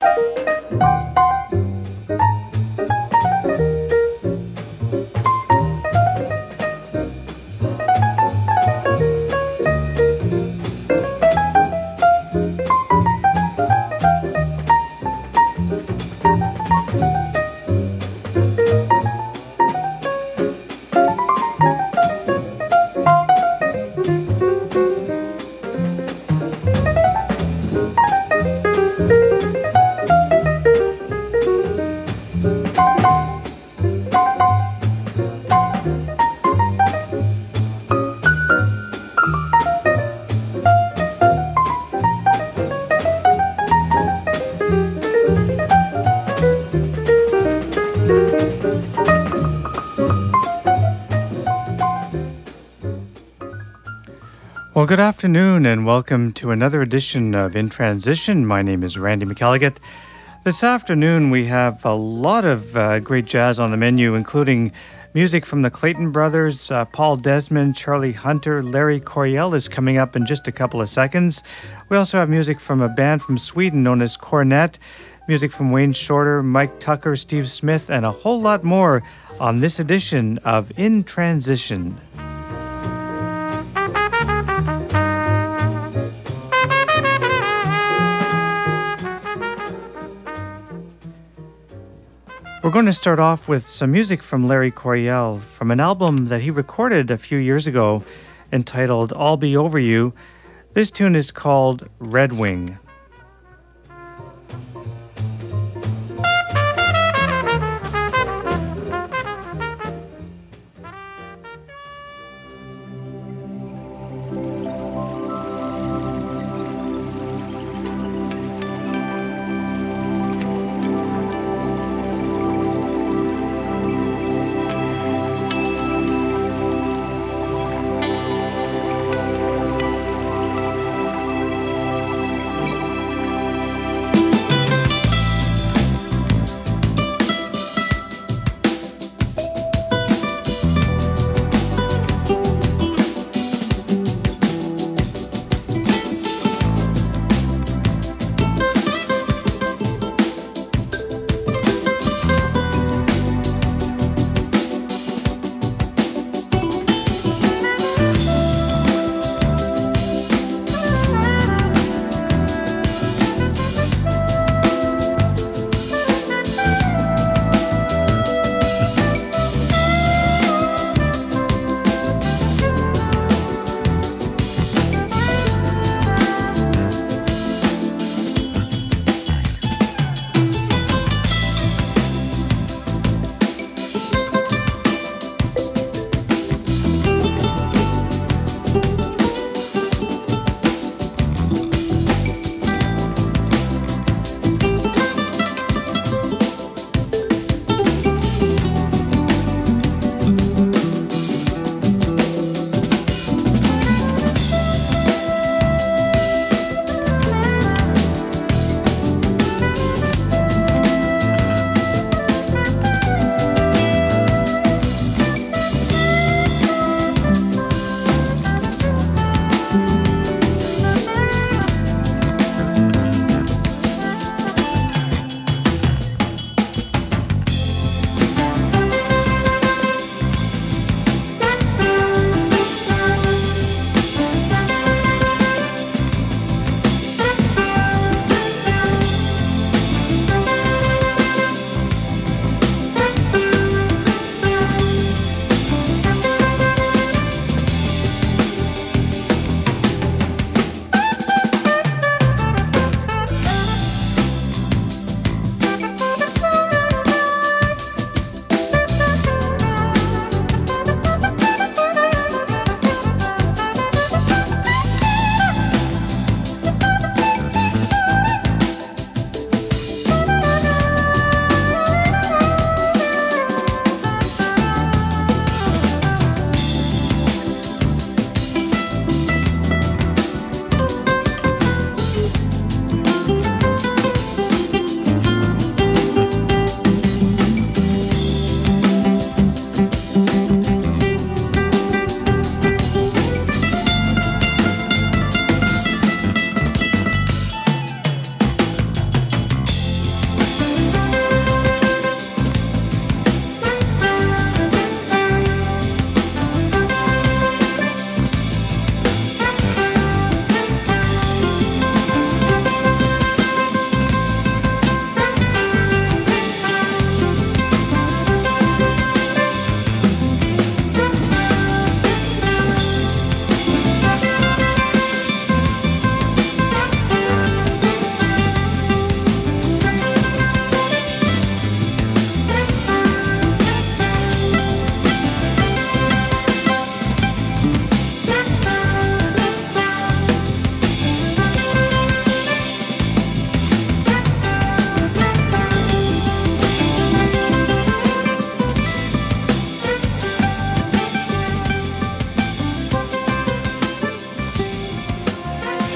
Well, good afternoon and welcome to another edition of In Transition. My name is Randy McElligott. This afternoon we have a lot of great jazz on the menu, including music from the Clayton Brothers, Paul Desmond, Charlie Hunter, Larry Coryell is coming up in just a couple of seconds. We also have music from a band from Sweden known as Cornet, music from Wayne Shorter, Mike Tucker, Steve Smith, and a whole lot more on this edition of In Transition. We're going to start off with some music from Larry Coryell from an album that he recorded a few years ago entitled I'll Be Over You. This tune is called Red Wing.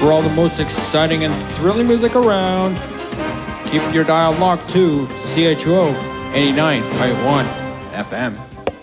for all the most exciting and thrilling music around. Keep your dial locked to CHUO 89.1 FM.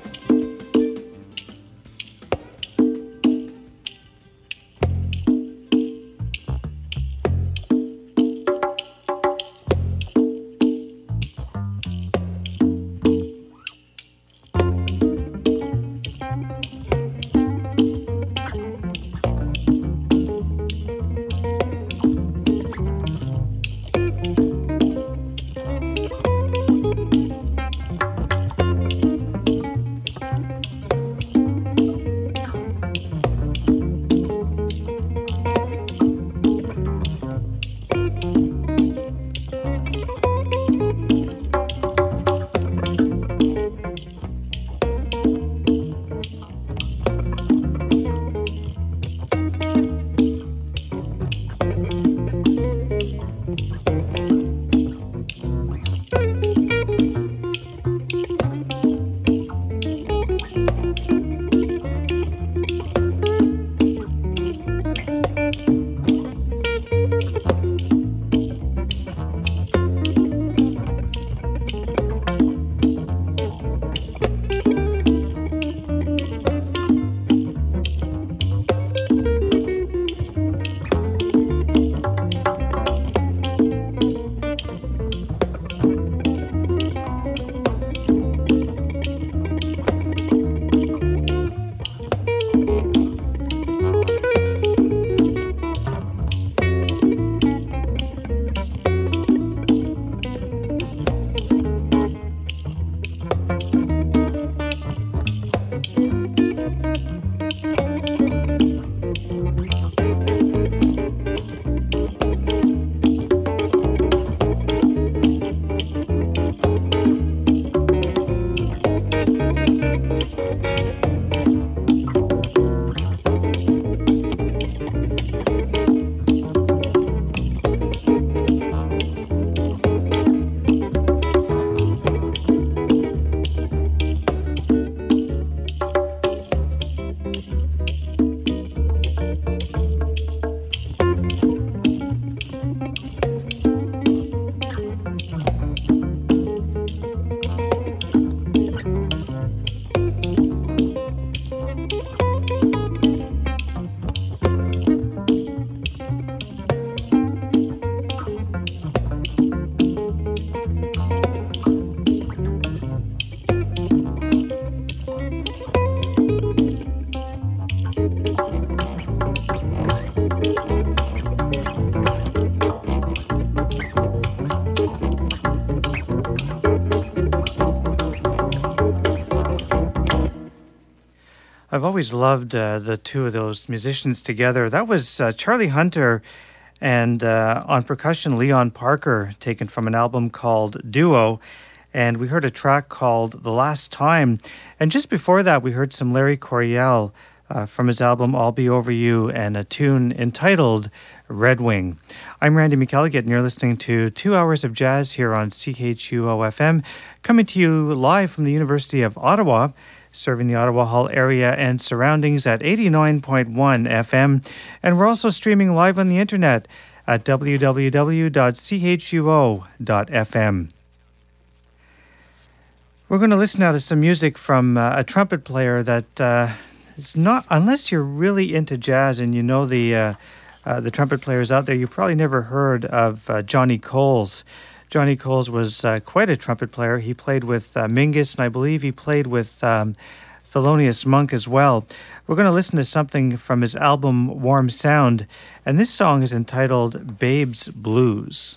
I've always loved the two of those musicians together. That was Charlie Hunter and on percussion, Leon Parker, taken from an album called Duo. And we heard a track called The Last Time. And just before that, we heard some Larry Coryell from his album I'll Be Over You and a tune entitled Red Wing. I'm Randy McElligott, and you're listening to 2 hours of jazz here on CHUO-FM, coming to you live from the University of Ottawa, serving the Ottawa Hall area and surroundings at 89.1 FM. And we're also streaming live on the internet at www.chuo.fm. We're going to listen now to some music from a trumpet player that is not, unless you're really into jazz and you know the trumpet players out there, you probably never heard of Johnny Coles. Johnny Coles was quite a trumpet player. He played with Mingus, and I believe he played with Thelonious Monk as well. We're going to listen to something from his album Warm Sound, and this song is entitled Babe's Blues.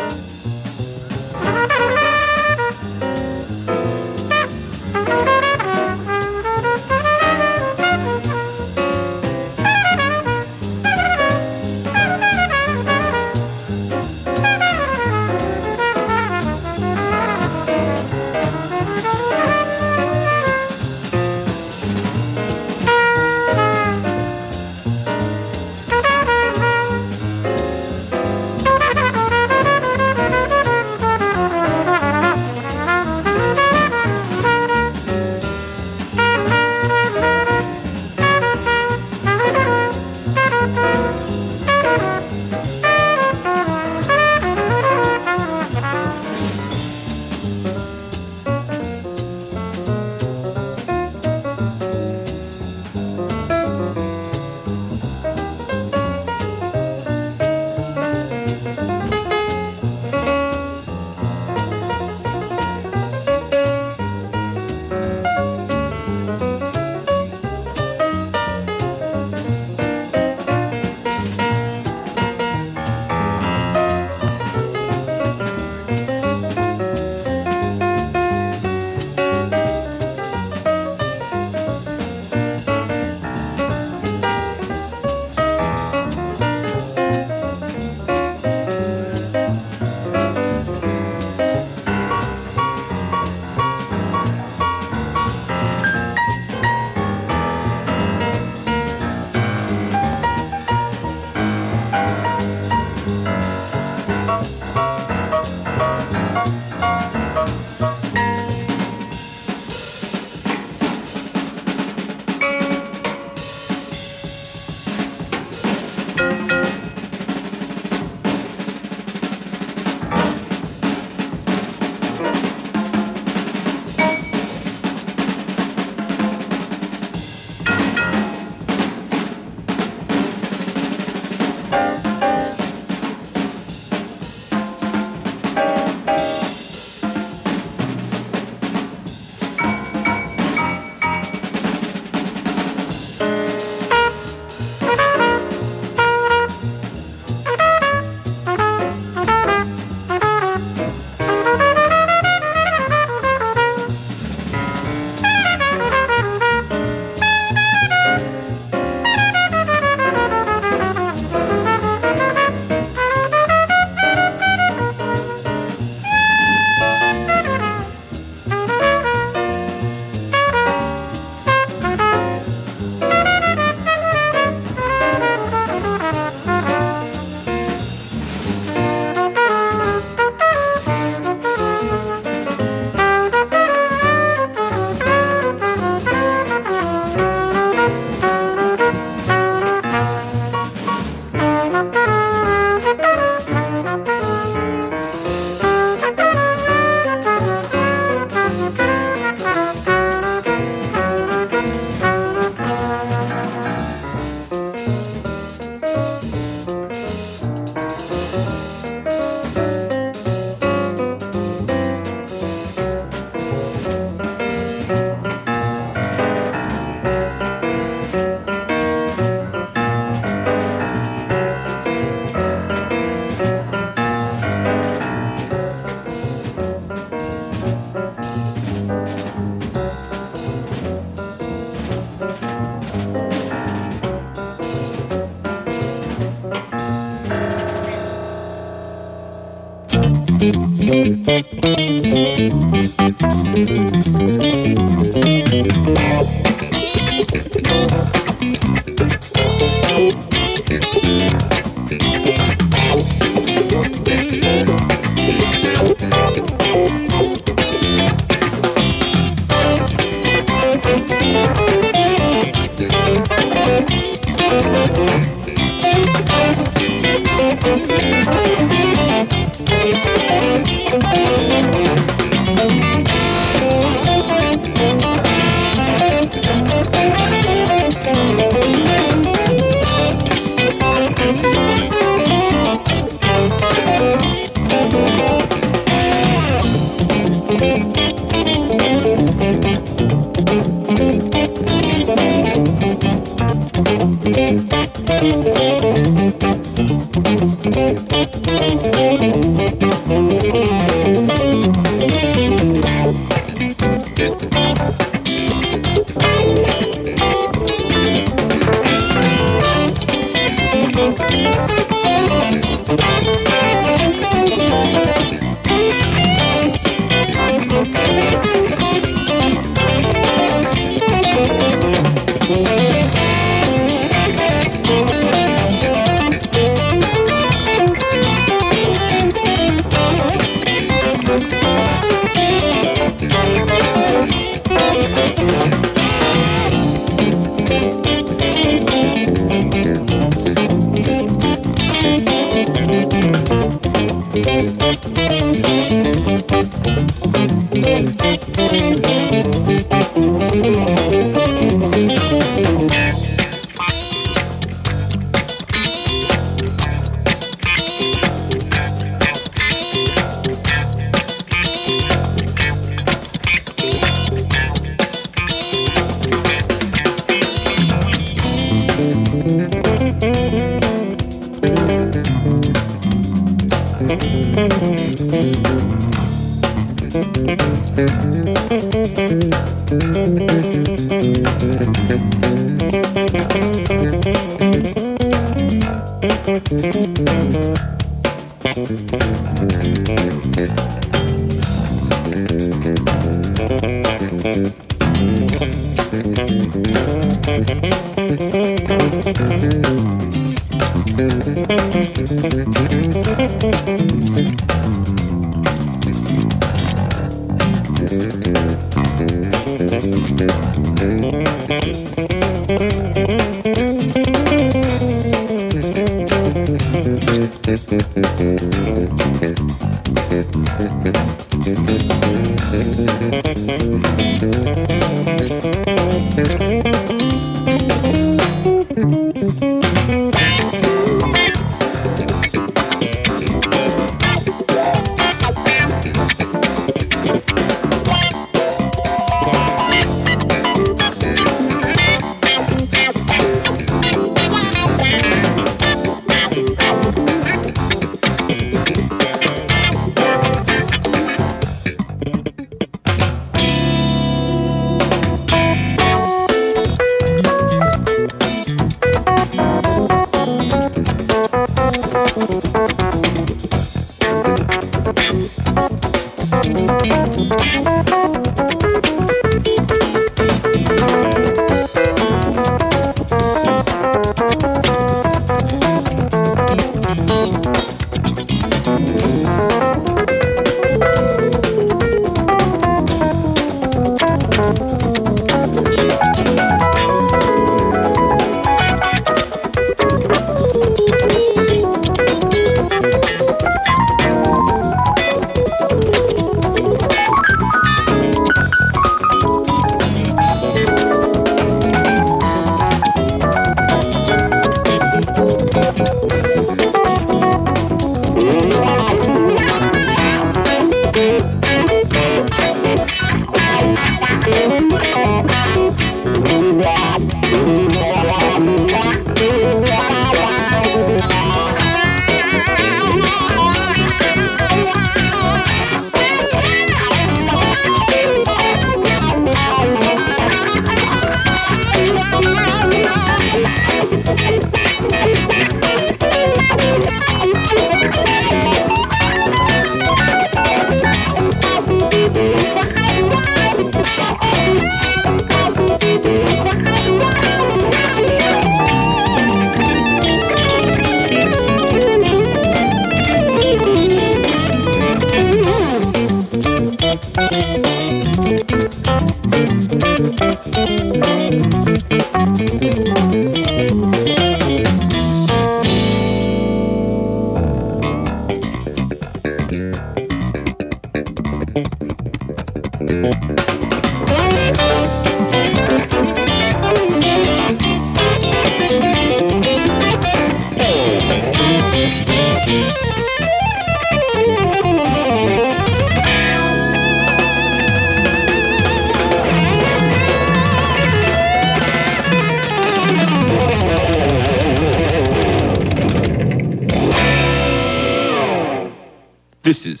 This is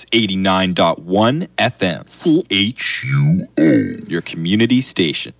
89.1 FM. CHUO. Your community station.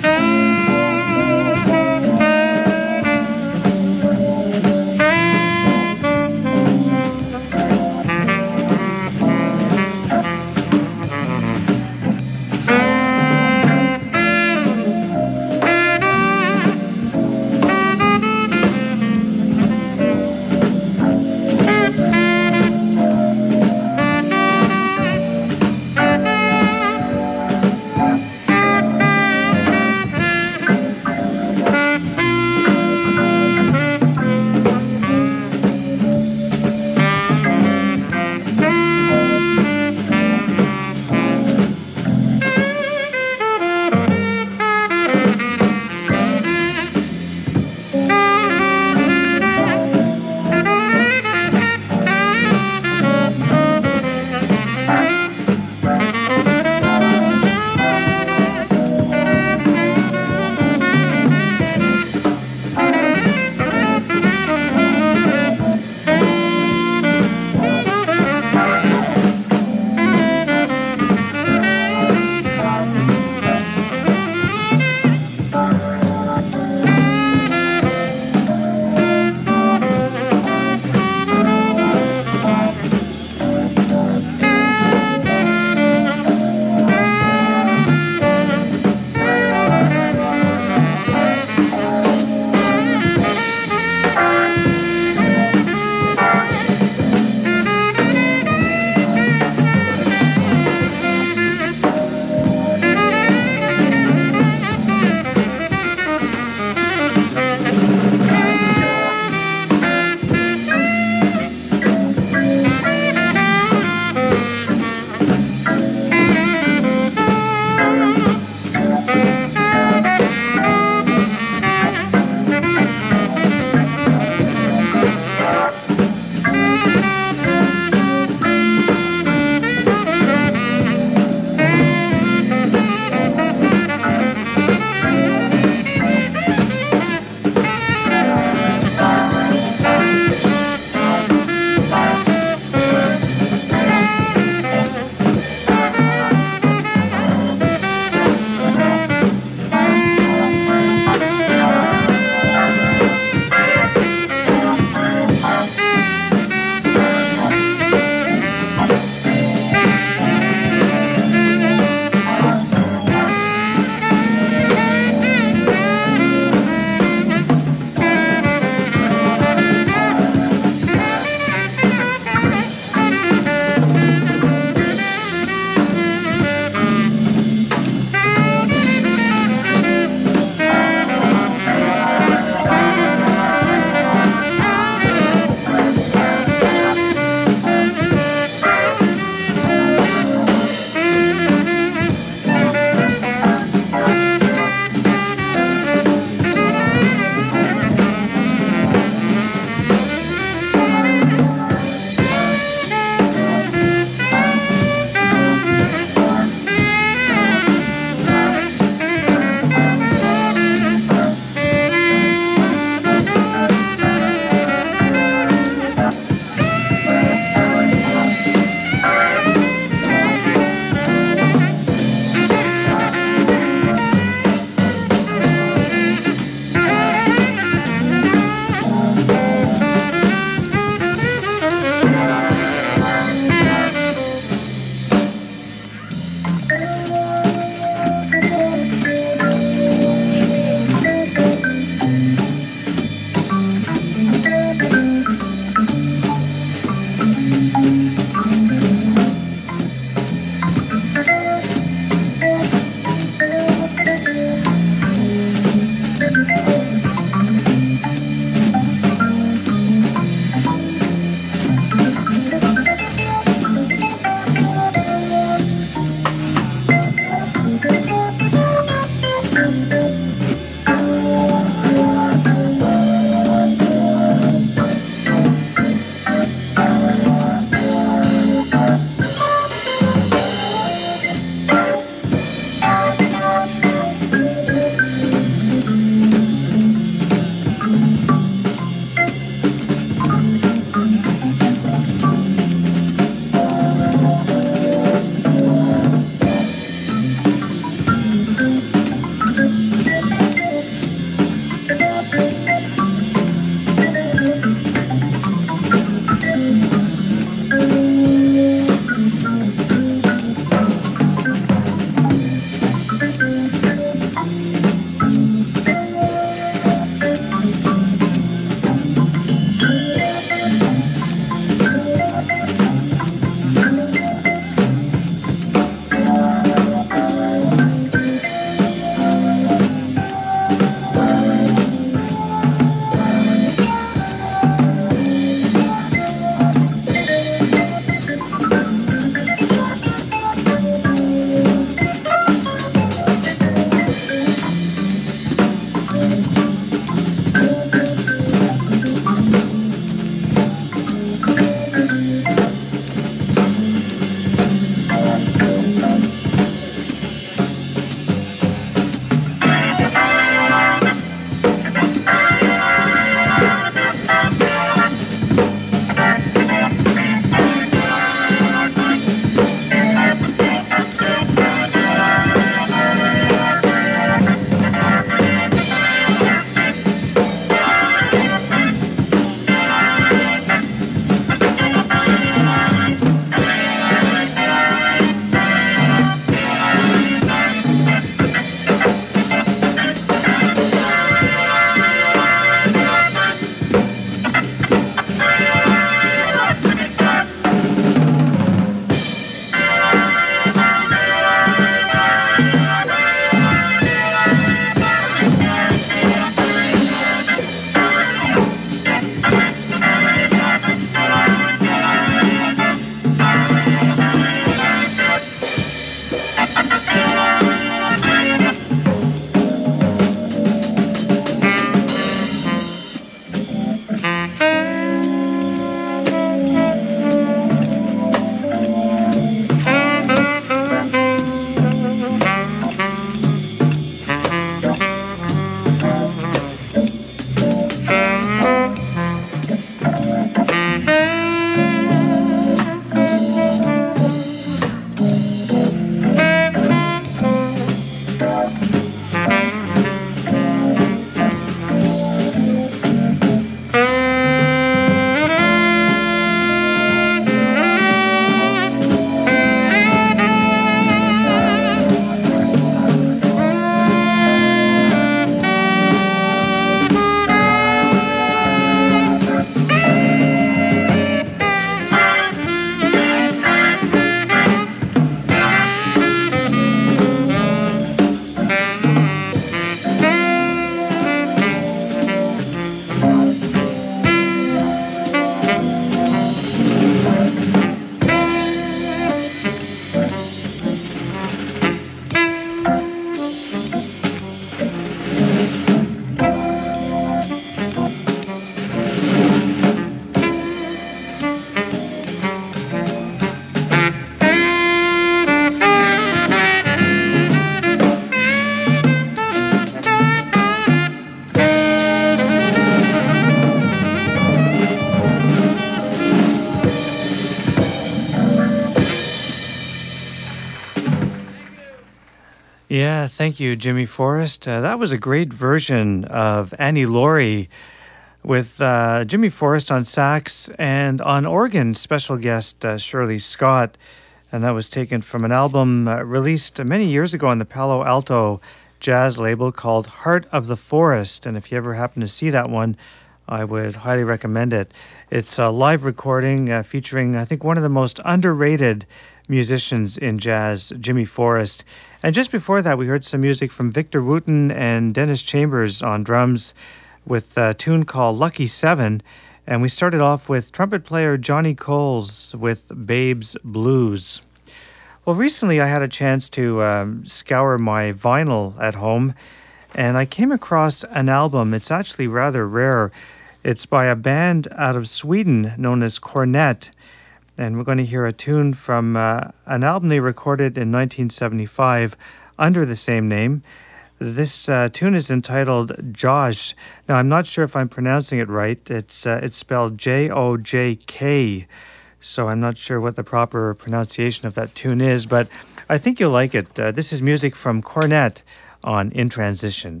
Yeah, thank you, Jimmy Forrest. That was a great version of Annie Laurie with Jimmy Forrest on sax and on organ, special guest Shirley Scott. And that was taken from an album released many years ago on the Palo Alto jazz label called Heart of the Forest. And if you ever happen to see that one, I would highly recommend it. It's a live recording featuring, I think, one of the most underrated musicians in jazz, Jimmy Forrest. And just before that, we heard some music from Victor Wooten and Dennis Chambers on drums with a tune called Lucky Seven. And we started off with trumpet player Johnny Coles with Babe's Blues. Well, recently I had a chance to scour my vinyl at home, and I came across an album. It's actually rather rare. It's by a band out of Sweden known as Cornet, and we're going to hear a tune from an album they recorded in 1975 under the same name. This tune is entitled Josh. Now, I'm not sure if I'm pronouncing it right. It's spelled Jojk, so I'm not sure what the proper pronunciation of that tune is, but I think you'll like it. This is music from Cornet on In Transition.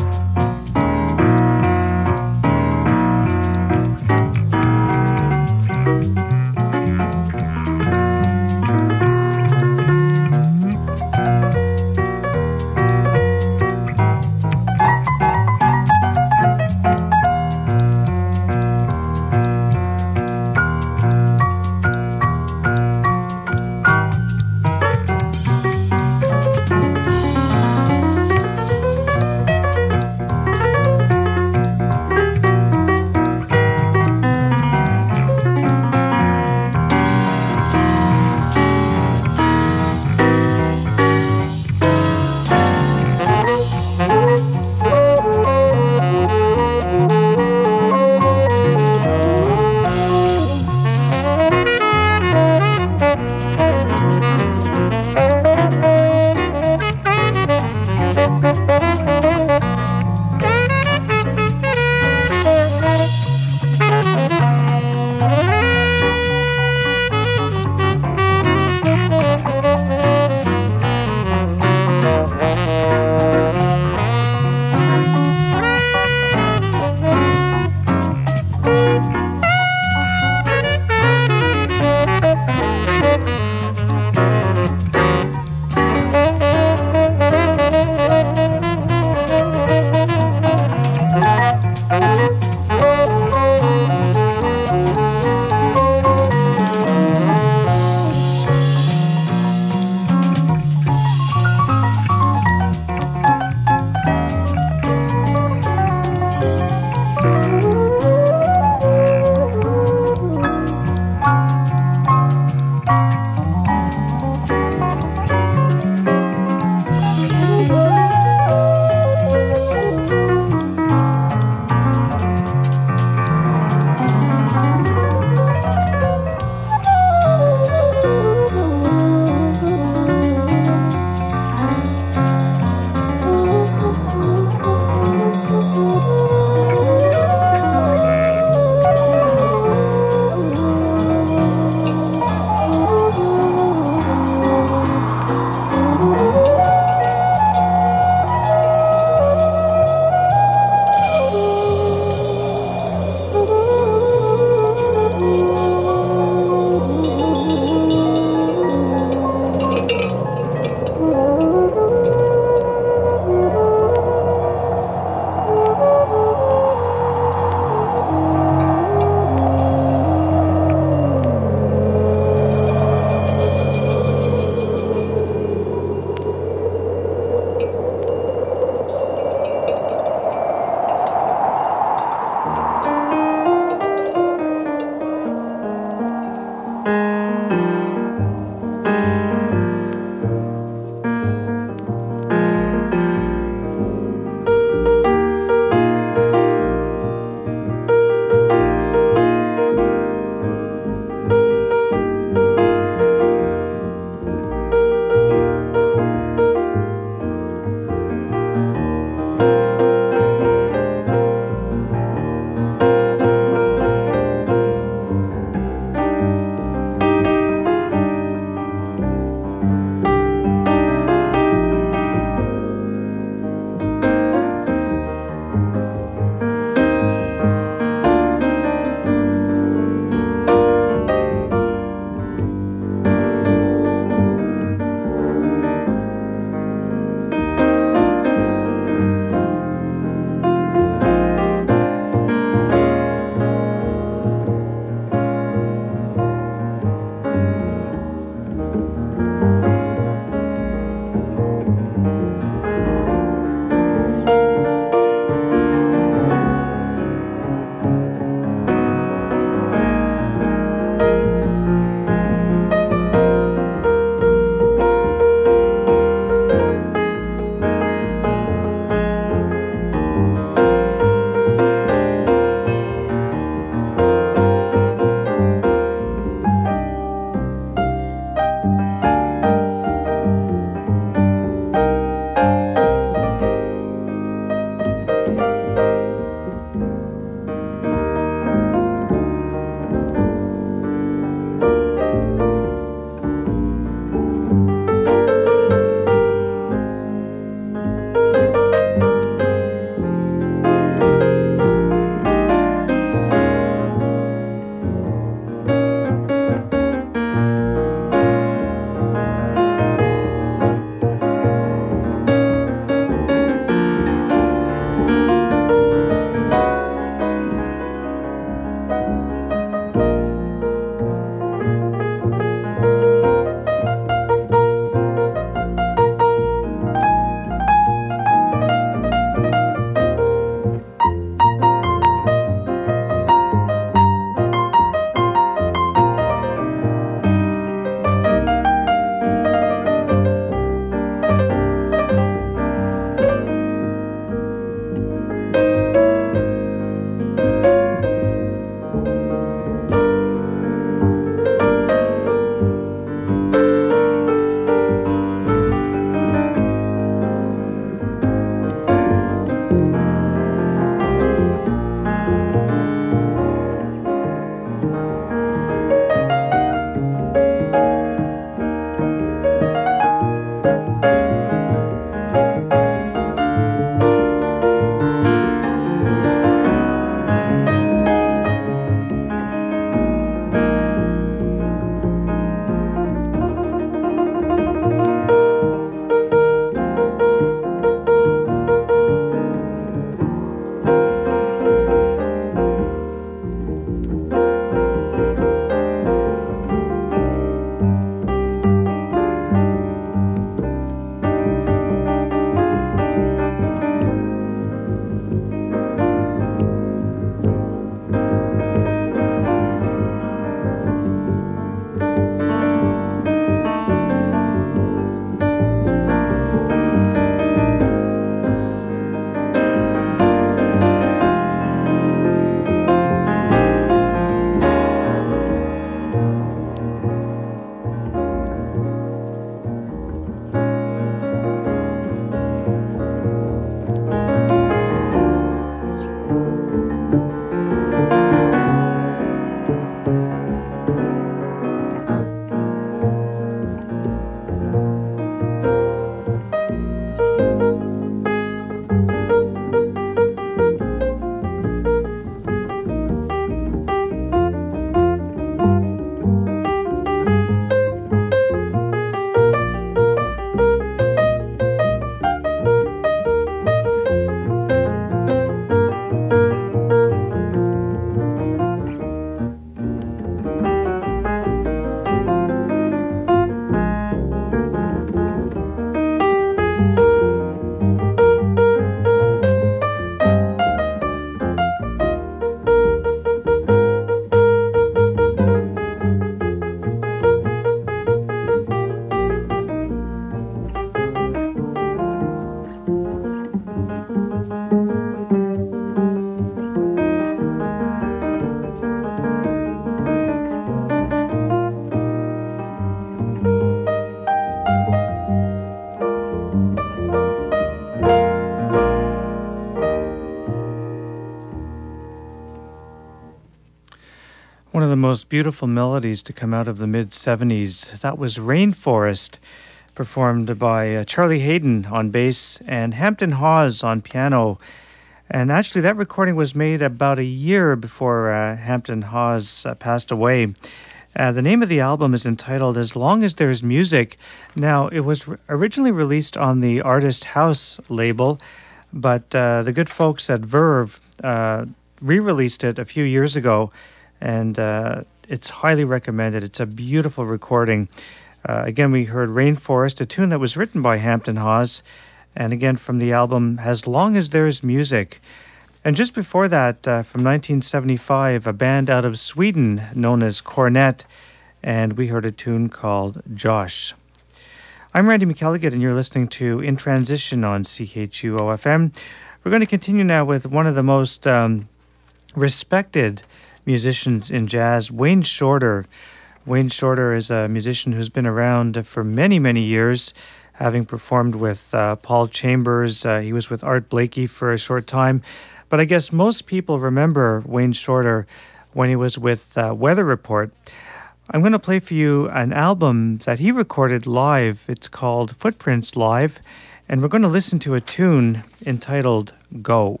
One of the most beautiful melodies to come out of the mid 70s. That was Rainforest, performed by Charlie Hayden on bass and Hampton Hawes on piano. And actually, that recording was made about a year before Hampton Hawes passed away. The name of the album is entitled As Long as There's Music. Now, it was originally released on the Artist House label, but the good folks at Verve re-released it a few years ago, and it's highly recommended. It's a beautiful recording. Again, we heard Rainforest, a tune that was written by Hampton Hawes, and again from the album As Long as There's Music. And just before that, from 1975, a band out of Sweden known as Cornet, and we heard a tune called Josh. I'm Randy McElligott, and you're listening to In Transition on CHUO-FM. We're going to continue now with one of the most respected musicians in jazz, Wayne Shorter. Wayne Shorter is a musician who's been around for many, many years, having performed with Paul Chambers. He was with Art Blakey for a short time. But I guess most people remember Wayne Shorter when he was with Weather Report. I'm going to play for you an album that he recorded live. It's called Footprints Live, and we're going to listen to a tune entitled Go.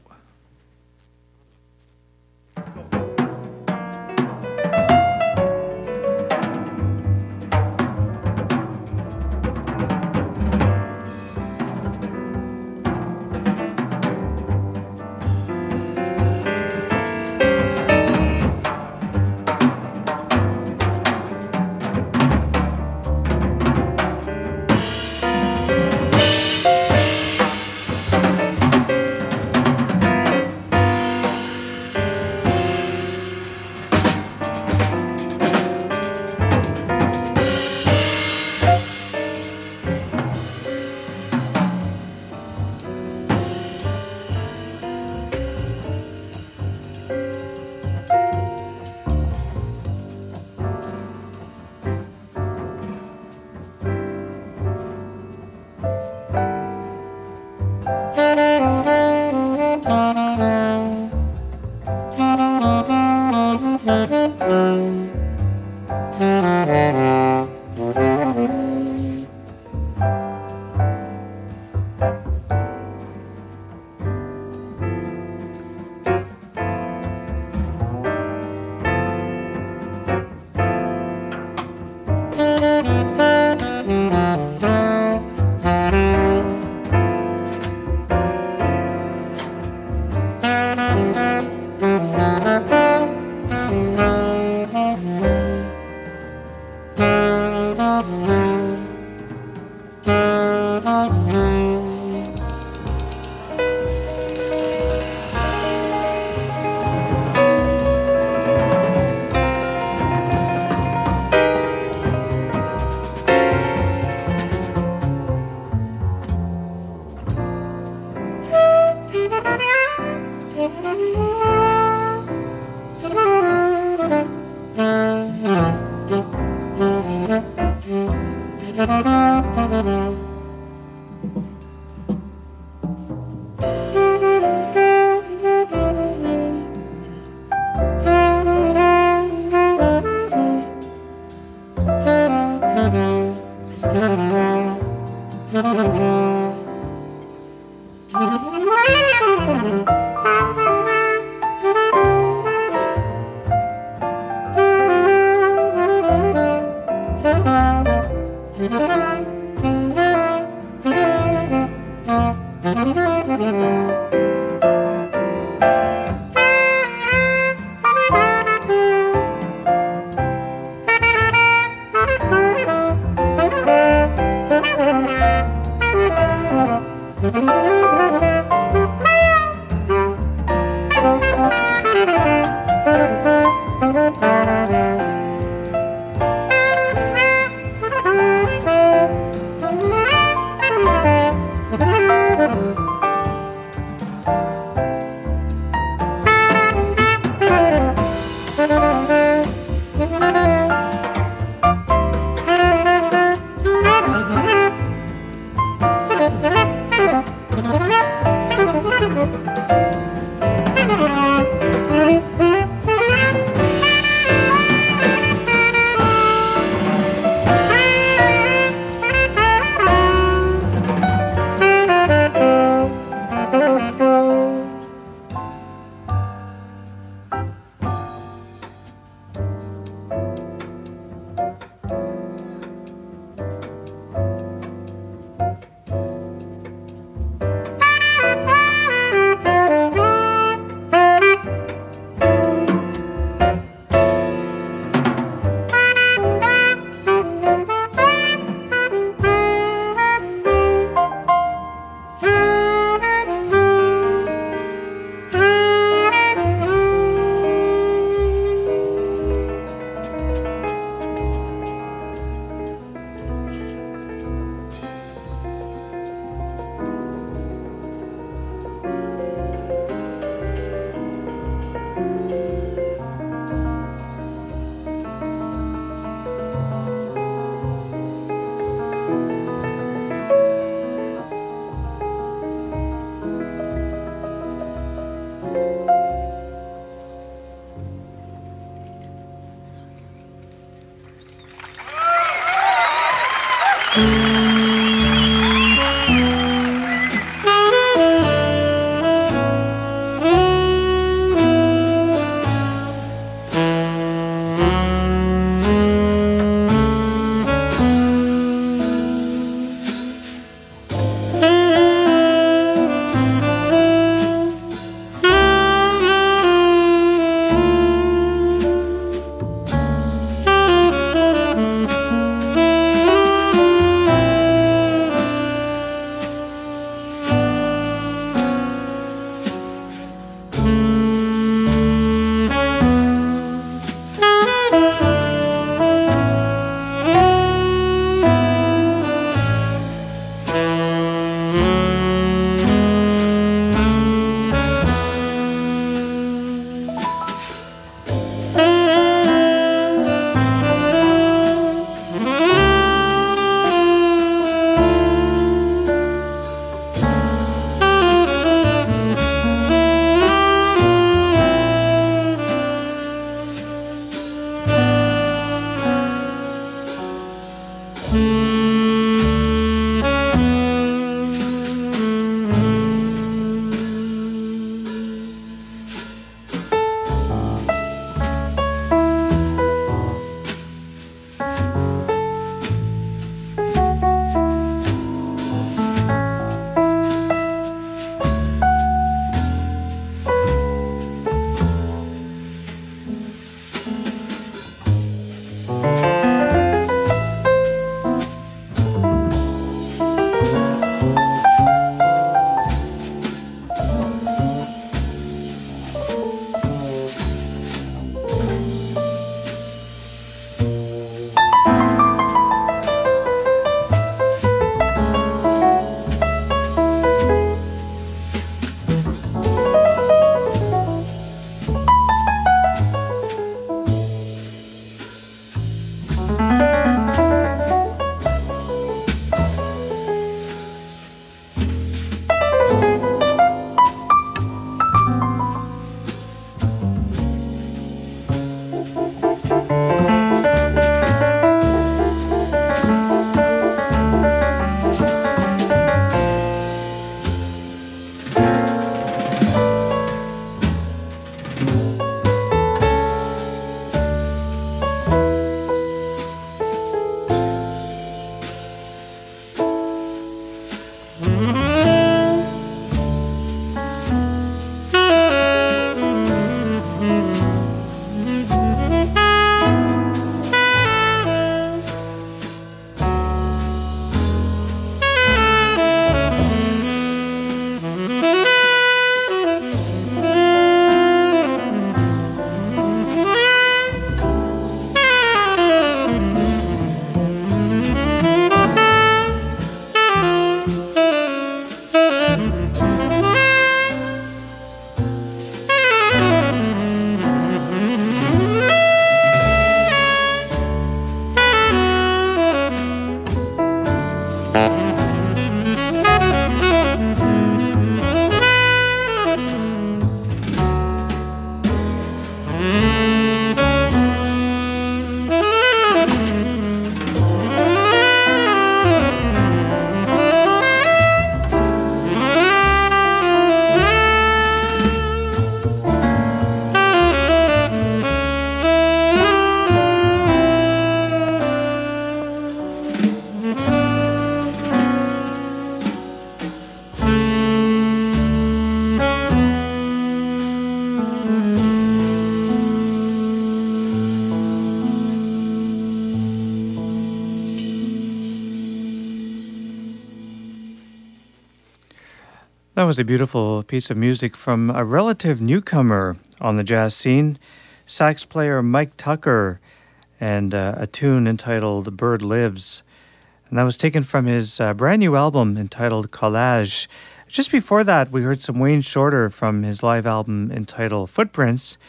That was a beautiful piece of music from a relative newcomer on the jazz scene, sax player Mike Tucker, and a tune entitled Bird Lives. And that was taken from his brand new album entitled Collage. Just before that, we heard some Wayne Shorter from his live album entitled Footprints,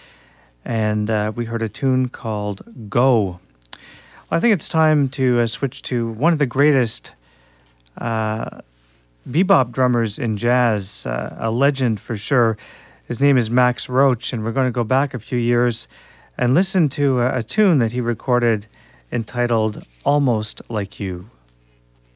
and we heard a tune called Go. Well, I think it's time to switch to one of the greatest bebop drummers in jazz, a legend for sure. His name is Max Roach, and we're going to go back a few years and listen to a tune that he recorded entitled Almost Like You.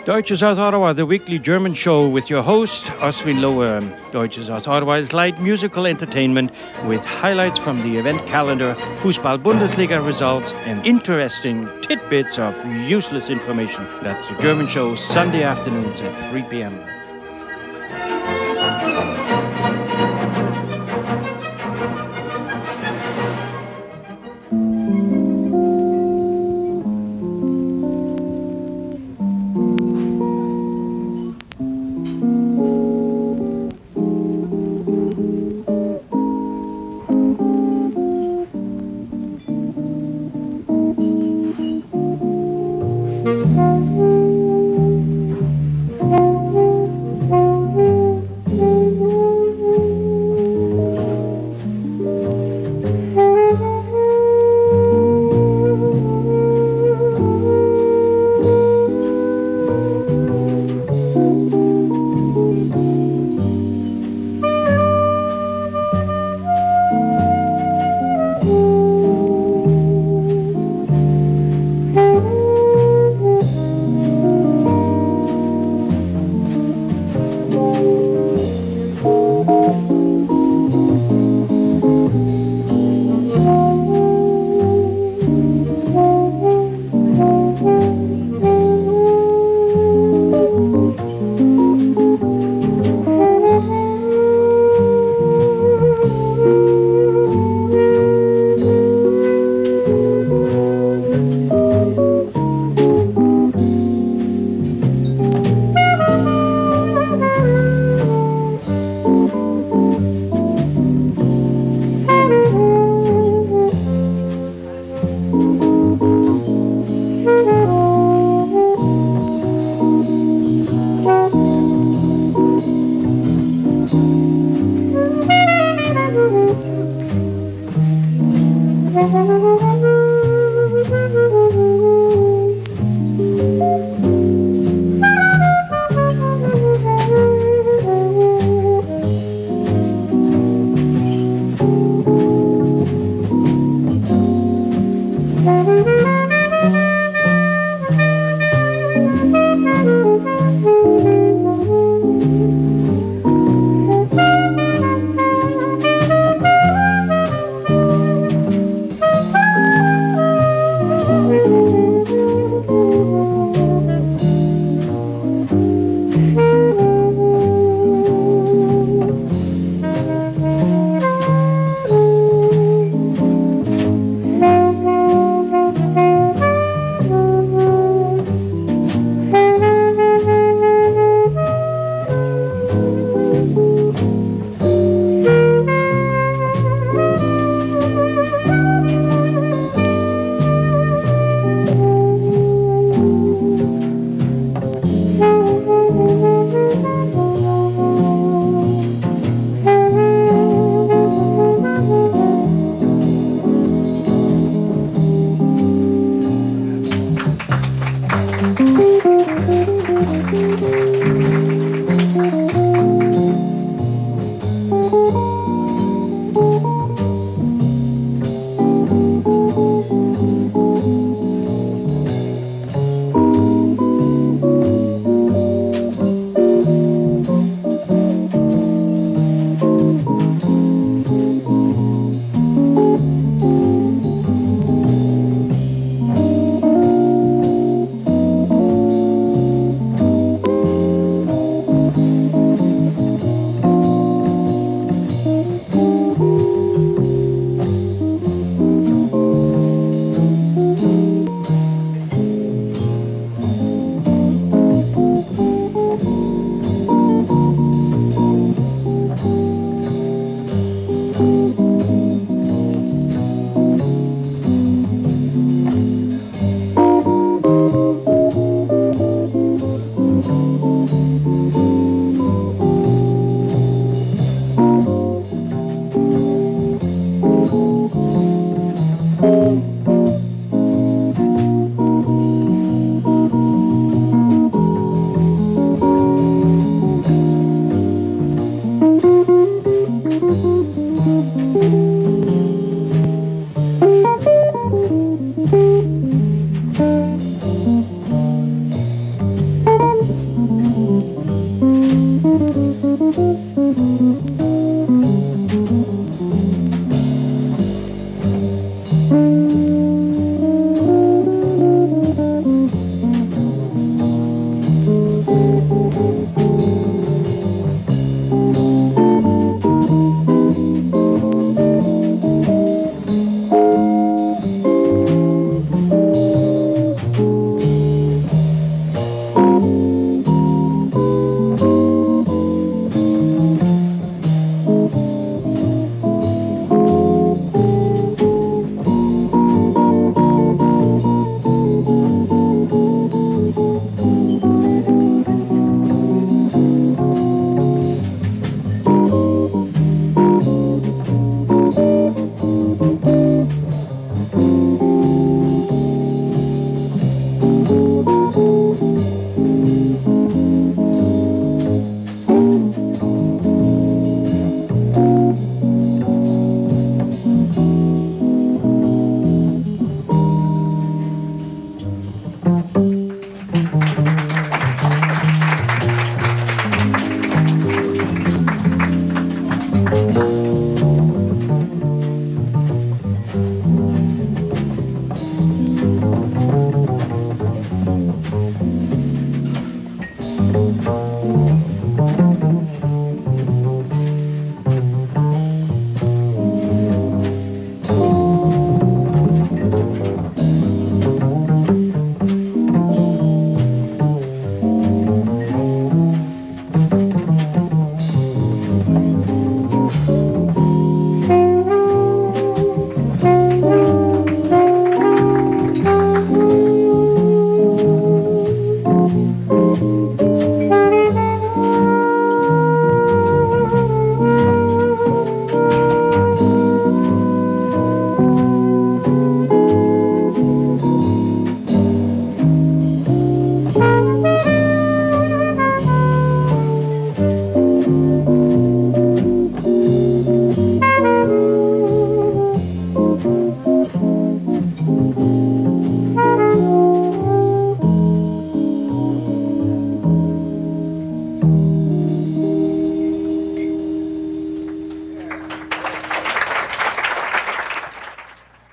Deutsches aus Ottawa, the weekly German show with your host, Oswin Lowe. Deutsches aus Ottawa is light musical entertainment with highlights from the event calendar, Fußball-Bundesliga results, and interesting tidbits of useless information. That's the German show, Sunday afternoons at 3 p.m.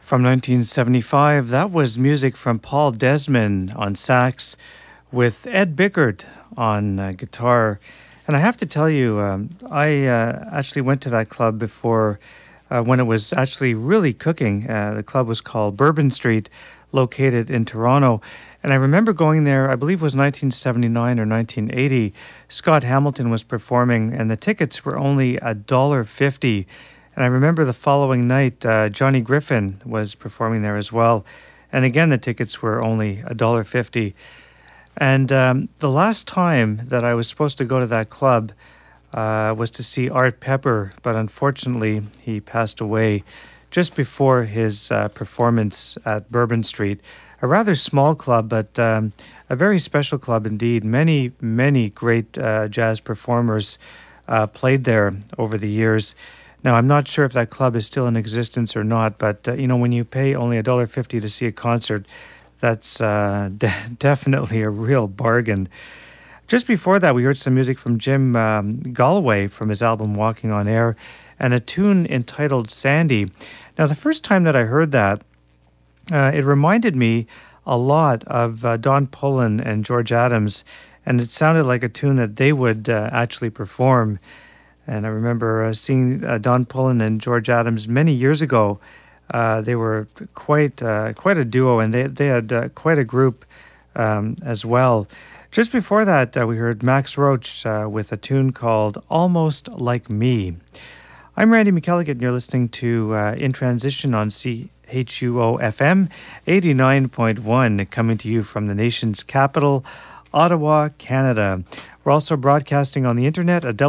From 1975, that was music from Paul Desmond on sax with Ed Bickert on guitar. And I have to tell you, I actually went to that club before when it was actually really cooking. The club was called Bourbon Street, located in Toronto. And I remember going there, I believe it was 1979 or 1980. Scott Hamilton was performing, and the tickets were only $1.50. And I remember the following night, Johnny Griffin was performing there as well. And again, the tickets were only $1.50. And the last time that I was supposed to go to that club was to see Art Pepper, but unfortunately, he passed away just before his performance at Bourbon Street. A rather small club, but a very special club indeed. Many, many great jazz performers played there over the years. Now, I'm not sure if that club is still in existence or not, but, when you pay only $1.50 to see a concert, that's definitely a real bargain. Just before that, we heard some music from Jim Galloway from his album Walking on Air, and a tune entitled Sandy. Now, the first time that I heard that, it reminded me a lot of Don Pullen and George Adams, and it sounded like a tune that they would actually perform. And I remember seeing Don Pullen and George Adams many years ago. They were quite a duo, and they had quite a group as well. Just before that, we heard Max Roach with a tune called Almost Like Me. I'm Randy McElligott, and you're listening to In Transition on CHUO-FM 89.1, coming to you from the nation's capital, Ottawa, Canada. We're also broadcasting on the internet at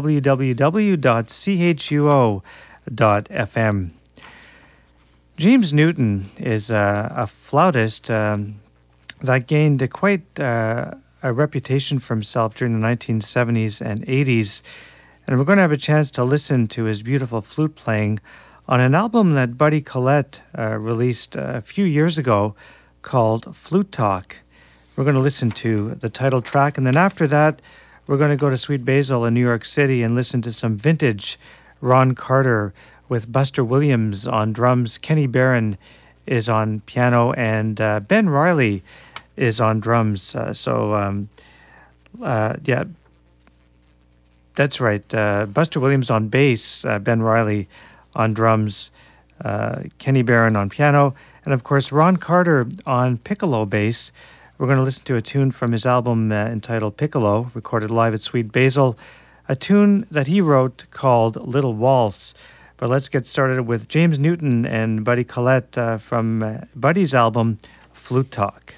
www.chuo.fm. James Newton is a flautist that gained quite a reputation for himself during the 1970s and 80s. And we're going to have a chance to listen to his beautiful flute playing on an album that Buddy Collette released a few years ago called Flute Talk. We're going to listen to the title track, and then after that, we're going to go to Sweet Basil in New York City and listen to some vintage Ron Carter with Buster Williams on drums. Kenny Barron is on piano, and Ben Riley is on drums. Yeah, that's right. Buster Williams on bass, Ben Riley on drums, Kenny Barron on piano, and of course Ron Carter on piccolo bass. We're going to listen to a tune from his album entitled Piccolo, recorded live at Sweet Basil, a tune that he wrote called Little Waltz. But let's get started with James Newton and Buddy Collette from Buddy's album Flute Talk.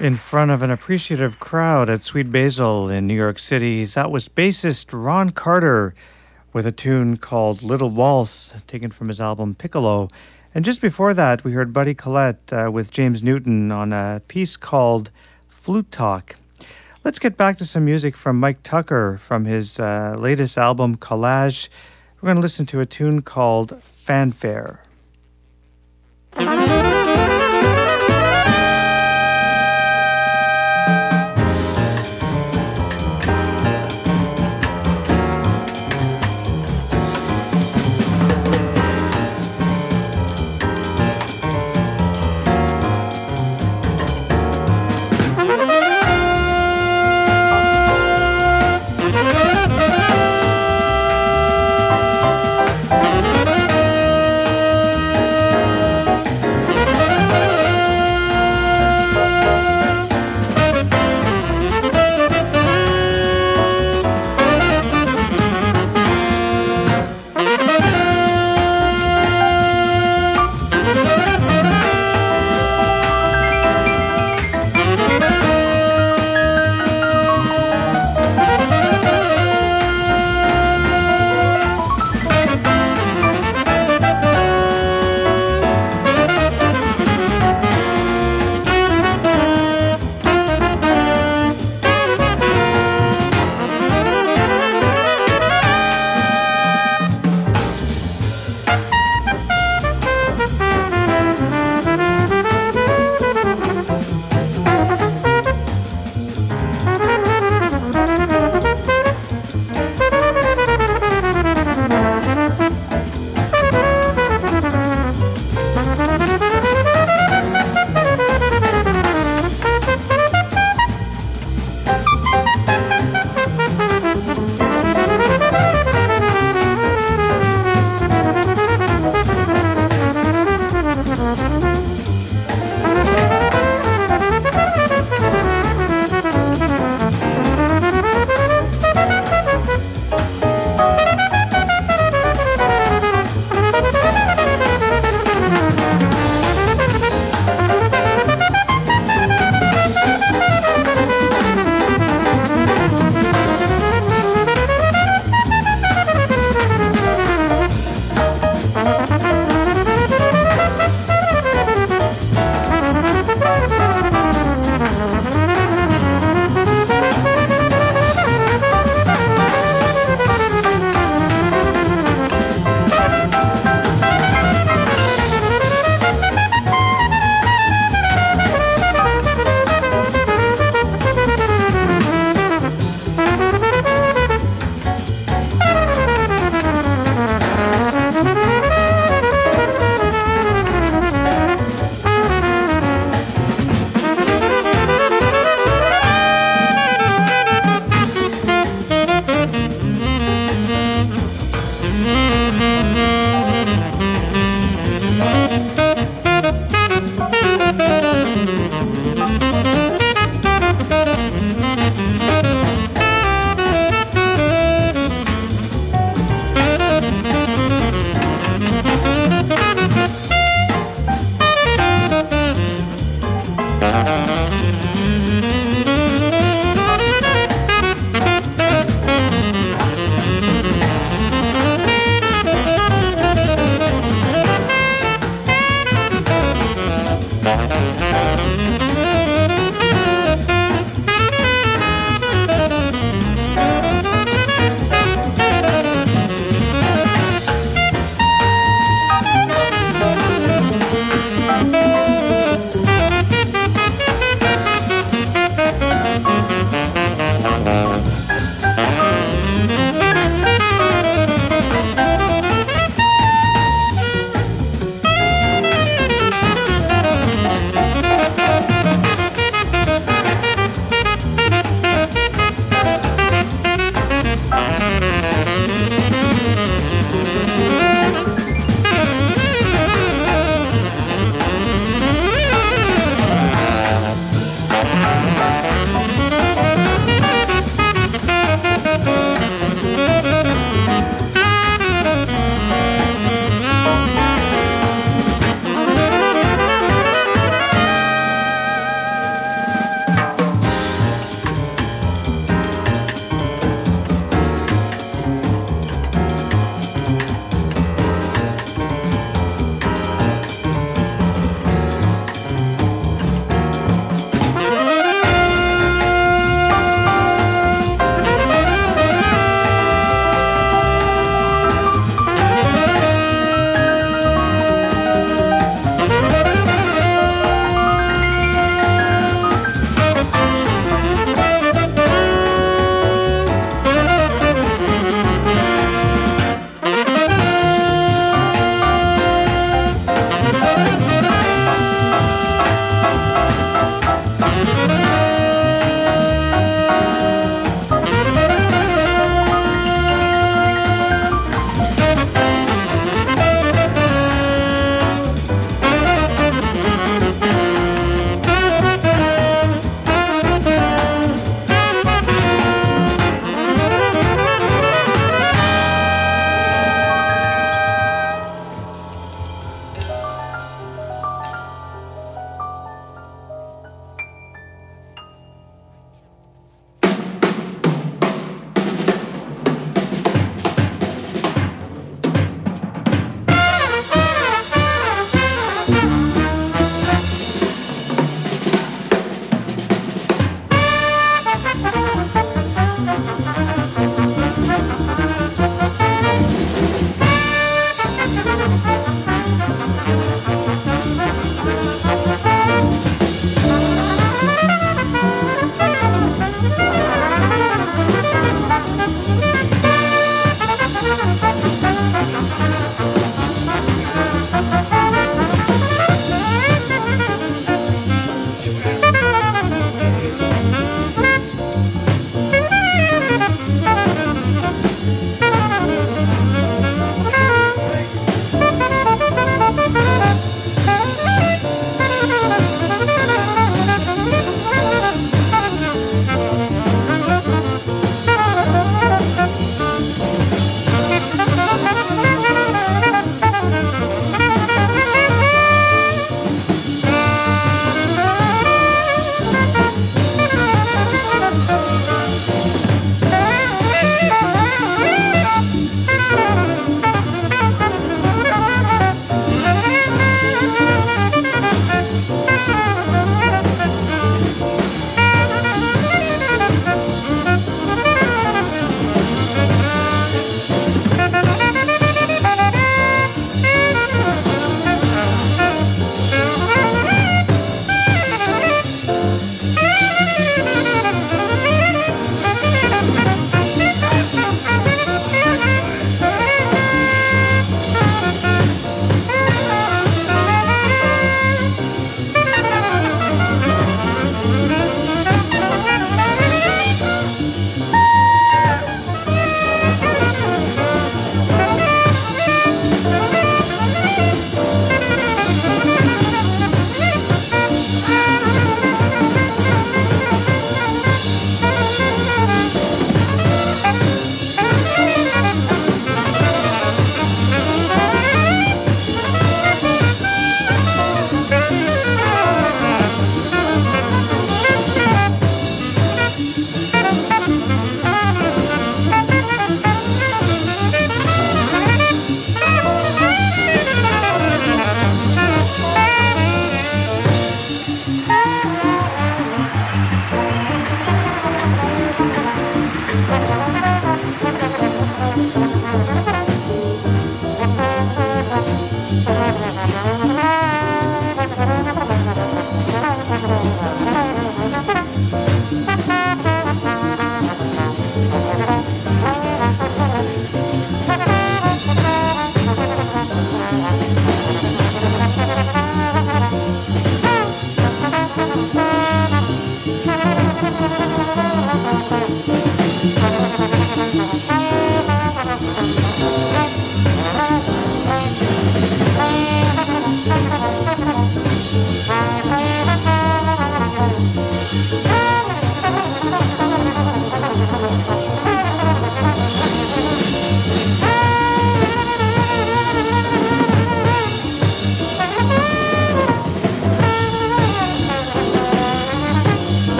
in front of an appreciative crowd at Sweet Basil in New York City. That was bassist Ron Carter with a tune called Little Waltz, taken from his album Piccolo. And just before that, we heard Buddy Collette with James Newton on a piece called Flute Talk. Let's get back to some music from Mike Tucker from his latest album, Collage. We're going to listen to a tune called Fanfare.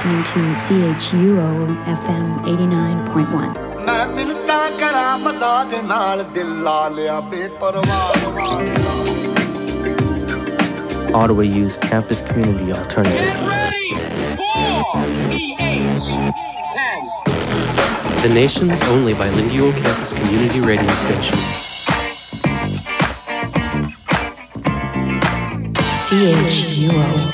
listening to CHUO FM 89.1. Ottawa Youth Campus Community Alternative. The nation's only bilingual campus community radio station. CHUO.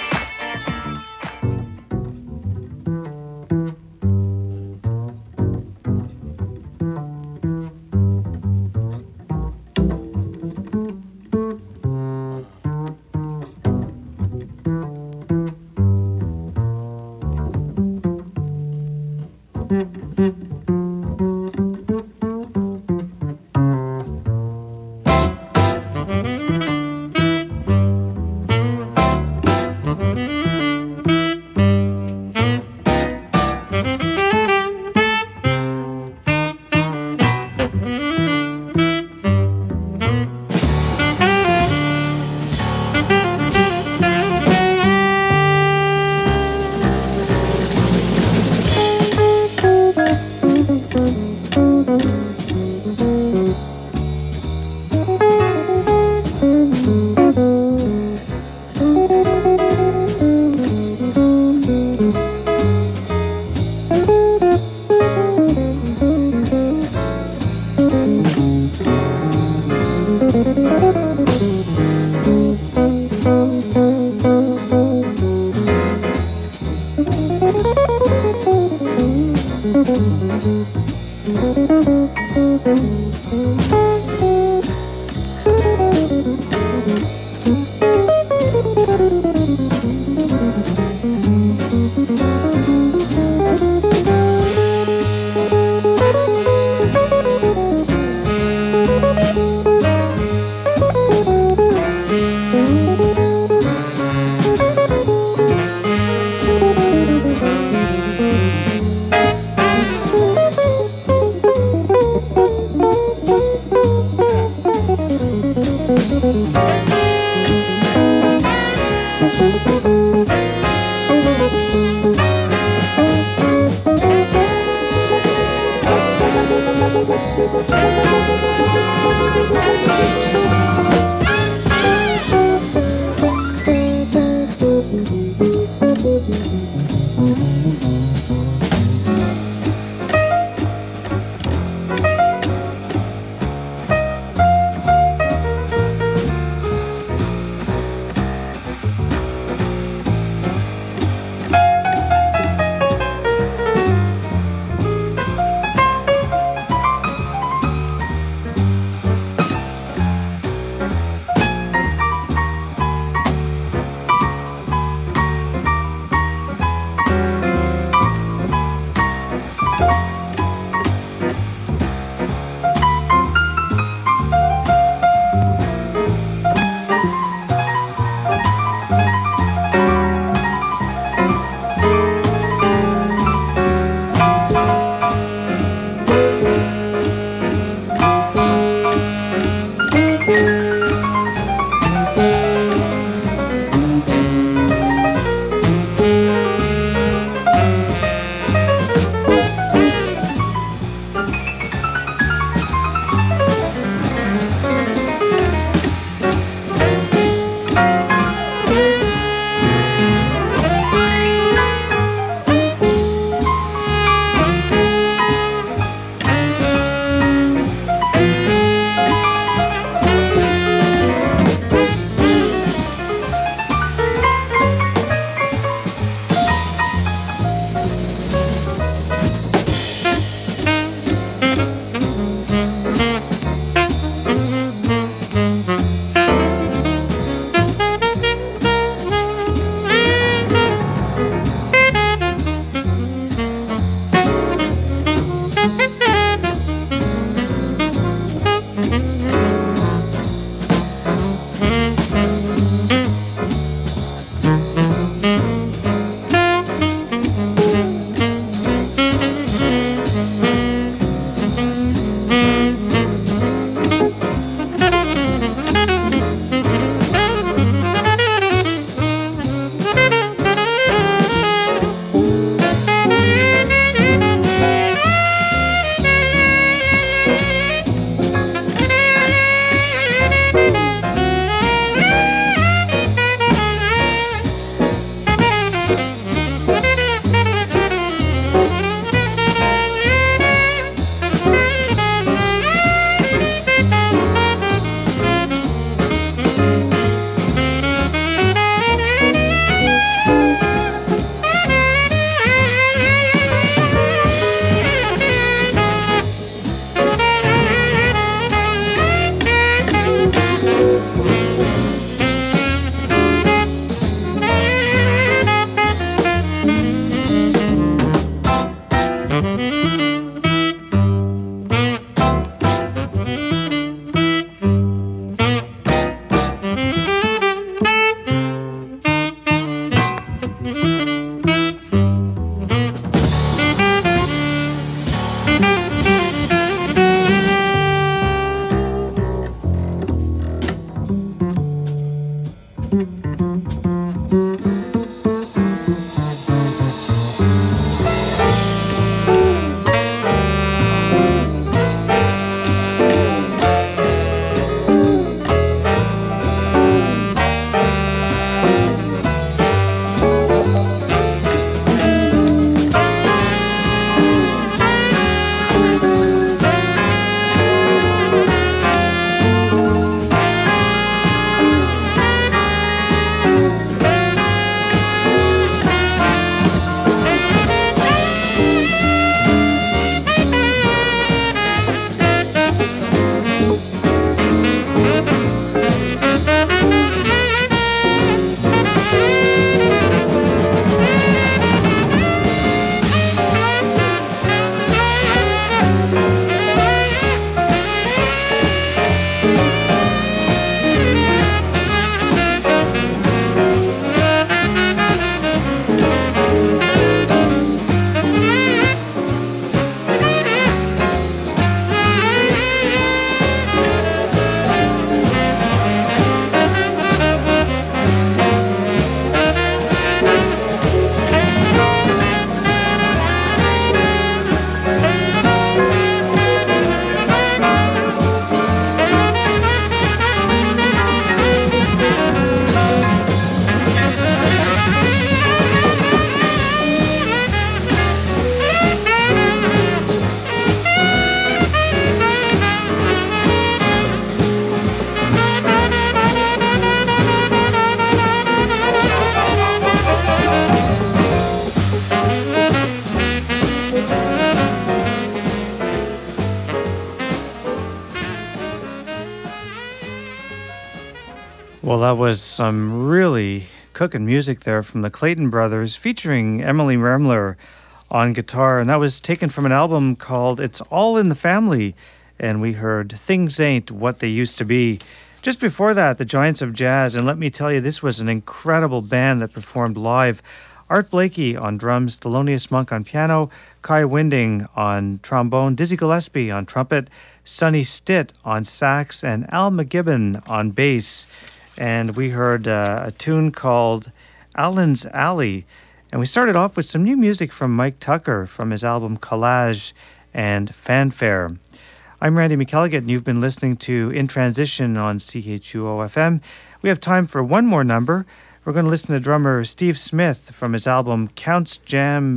Well, that was some really cooking music there from the Clayton Brothers featuring Emily Remler on guitar. And that was taken from an album called It's All in the Family. And we heard Things Ain't What They Used to Be. Just before that, the Giants of Jazz. And let me tell you, this was an incredible band that performed live. Art Blakey on drums, Thelonious Monk on piano, Kai Winding on trombone, Dizzy Gillespie on trumpet, Sonny Stitt on sax, and Al McGibbon on bass. And we heard a tune called Allen's Alley. And we started off with some new music from Mike Tucker from his album Collage and Fanfare. I'm Randy McElligott, and you've been listening to In Transition on CHUO-FM. We have time for one more number. We're going to listen to drummer Steve Smith from his album Count's Jam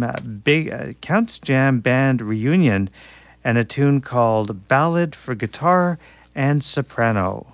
Band Reunion, and a tune called Ballad for Guitar and Soprano.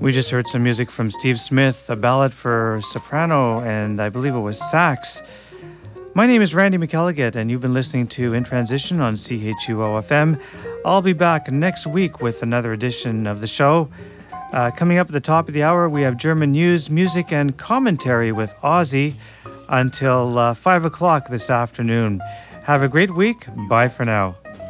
We just heard some music from Steve Smith, a ballad for soprano, and I believe it was sax. My name is Randy McElligott, and you've been listening to In Transition on CHUO-FM. I'll be back next week with another edition of the show. Coming up at the top of the hour, we have German news, music, and commentary with Ozzy until 5 o'clock this afternoon. Have a great week. Bye for now.